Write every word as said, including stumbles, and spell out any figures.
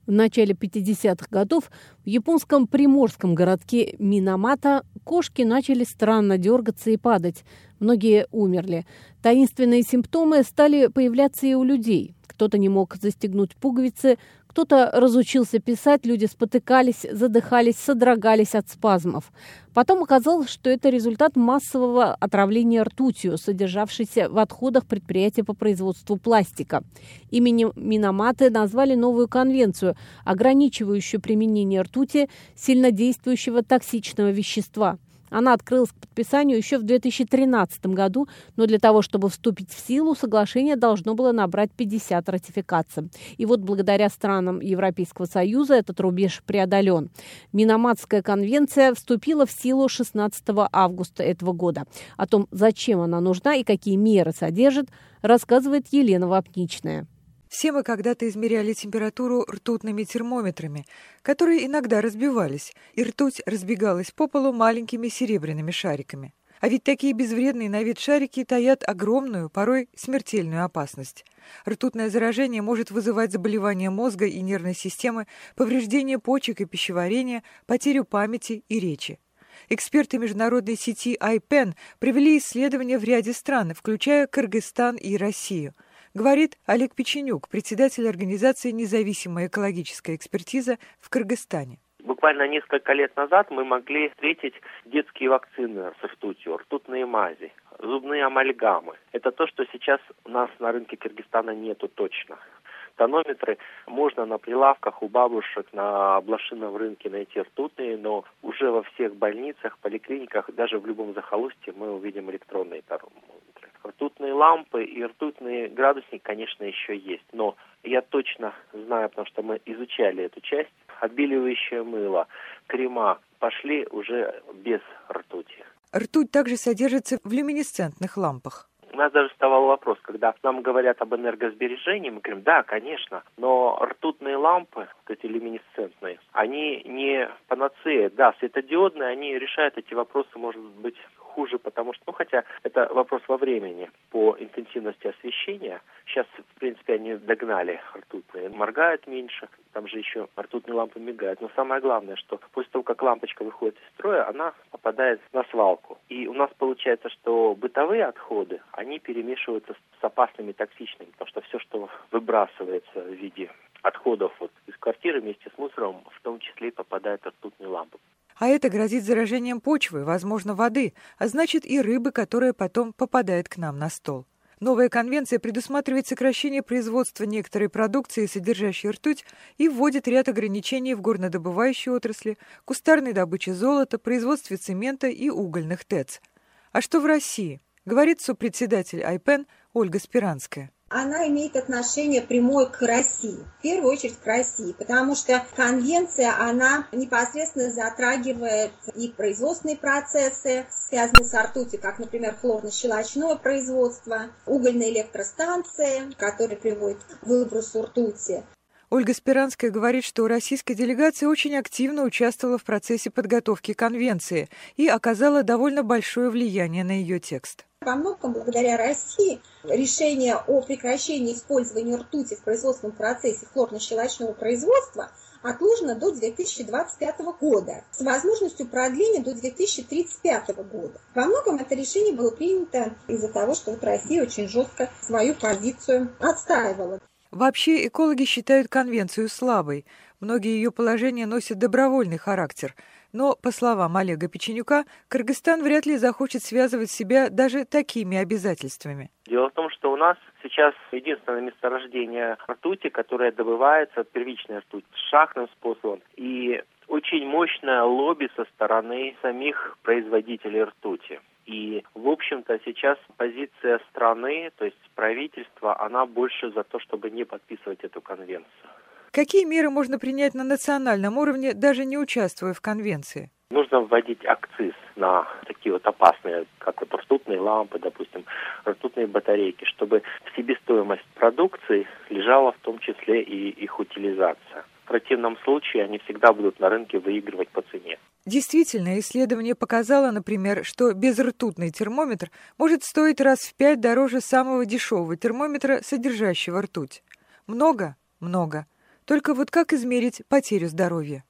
В начале пятидесятых годов в японском приморском городке Минамата кошки начали странно дергаться и падать. Многие умерли. Таинственные симптомы стали появляться и у людей. Кто-то не мог застегнуть пуговицы, кто-то разучился писать, люди спотыкались, задыхались, содрогались от спазмов. Потом оказалось, что это результат массового отравления ртутью, содержавшейся в отходах предприятия по производству пластика. Именем Минаматы назвали новую конвенцию, ограничивающую применение ртути, сильнодействующего токсичного вещества. Она открылась к подписанию еще в две тысячи тринадцатом году, но для того, чтобы вступить в силу, соглашение должно было набрать пятьдесят ратификаций. И вот благодаря странам Европейского Союза этот рубеж преодолен. Минаматская конвенция вступила в силу шестнадцатого августа этого года. О том, зачем она нужна и какие меры содержит, рассказывает Елена Вапничная. Все мы когда-то измеряли температуру ртутными термометрами, которые иногда разбивались, и ртуть разбегалась по полу маленькими серебряными шариками. А ведь такие безвредные на вид шарики таят огромную, порой смертельную опасность. Ртутное заражение может вызывать заболевания мозга и нервной системы, повреждение почек и пищеварения, потерю памяти и речи. Эксперты международной сети ай пен провели исследования в ряде стран, включая Кыргызстан и Россию. Говорит Олег Печенюк, председатель организации «Независимая экологическая экспертиза» в Кыргызстане. Буквально несколько лет назад мы могли встретить детские вакцины с ртутью, ртутные мази, зубные амальгамы. Это то, что сейчас у нас на рынке Кыргызстана нету точно. Тонометры можно на прилавках у бабушек на блошином рынке найти ртутные, но уже во всех больницах, поликлиниках, даже в любом захолустье мы увидим электронные тонометры. Ртутные лампы и ртутный градусник, конечно, еще есть, но я точно знаю, потому что мы изучали эту часть, отбеливающее мыло, крема пошли уже без ртути. Ртуть также содержится в люминесцентных лампах. У нас даже вставал вопрос, когда нам говорят об энергосбережении, мы говорим, да, конечно, но ртутные лампы, вот эти люминесцентные, они не панацея, да, светодиодные, они решают эти вопросы, может быть, хуже, потому что, ну, хотя это вопрос во времени по интенсивности освещения. Сейчас, в принципе, они догнали ртутные, моргают меньше, там же еще ртутные лампы мигают. Но самое главное, что после того, как лампочка выходит из строя, она попадает на свалку. И у нас получается, что бытовые отходы, они перемешиваются с опасными токсичными, потому что все, что выбрасывается в виде отходов вот, из квартиры вместе с мусором, в том числе и попадает в ртутные лампы. А это грозит заражением почвы, возможно, воды, а значит и рыбы, которая потом попадает к нам на стол. Новая конвенция предусматривает сокращение производства некоторой продукции, содержащей ртуть, и вводит ряд ограничений в горнодобывающей отрасли, кустарной добыче золота, производстве цемента и угольных ТЭЦ. А что в России? Говорит сопредседатель ай пен Ольга Спиранская. Она имеет отношение прямое к России, в первую очередь к России, потому что конвенция, она непосредственно затрагивает и производственные процессы, связанные с ртутью, как, например, хлорно-щелочное производство, угольные электростанции, которые приводят к выбросу ртути. Ольга Спиранская говорит, что российская делегация очень активно участвовала в процессе подготовки конвенции и оказала довольно большое влияние на ее текст. Во многом благодаря России решение о прекращении использования ртути в производственном процессе хлорно-щелочного производства отложено до две тысячи двадцать пятого года с возможностью продления до две тысячи тридцать пятого года. Во многом это решение было принято из-за того, что вот Россия очень жестко свою позицию отстаивала. Вообще экологи считают конвенцию слабой. Многие ее положения носят добровольный характер. Но, по словам Олега Печенюка, Кыргызстан вряд ли захочет связывать себя даже такими обязательствами. Дело в том, что у нас сейчас единственное месторождение ртути, которое добывается, первичная ртуть, шахтным способом. И очень мощное лобби со стороны самих производителей ртути. И, в общем-то, сейчас позиция страны, то есть правительства, она больше за то, чтобы не подписывать эту конвенцию. Какие меры можно принять на национальном уровне, даже не участвуя в конвенции? Нужно вводить акциз на такие вот опасные, как вот ртутные лампы, допустим, ртутные батарейки, чтобы в себестоимость продукции лежала в том числе и их утилизация. В противном случае они всегда будут на рынке выигрывать по цене. Действительно, исследование показало, например, что безртутный термометр может стоить раз в пять дороже самого дешевого термометра, содержащего ртуть. Много? Много. Только вот как измерить потерю здоровья?